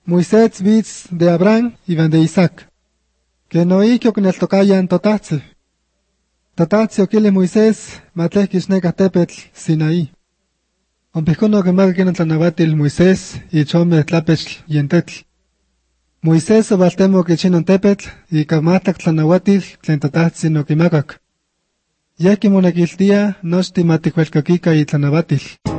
Moisés vitz de Abraham iban de Isaac. Que noikio con el tocayan totatzi. Totatzi okile Moisés matlehkis neka tepetl Sinaí. Ompicono que maguen tlanabatil Moisés y chome tlapech yentetl. Moisés obaltemo que chinon tepetl y kamatak tlanawatil tlen totatzi no kimagak. Yaki monakiltia nochti matikuelkakika y tlanabatil.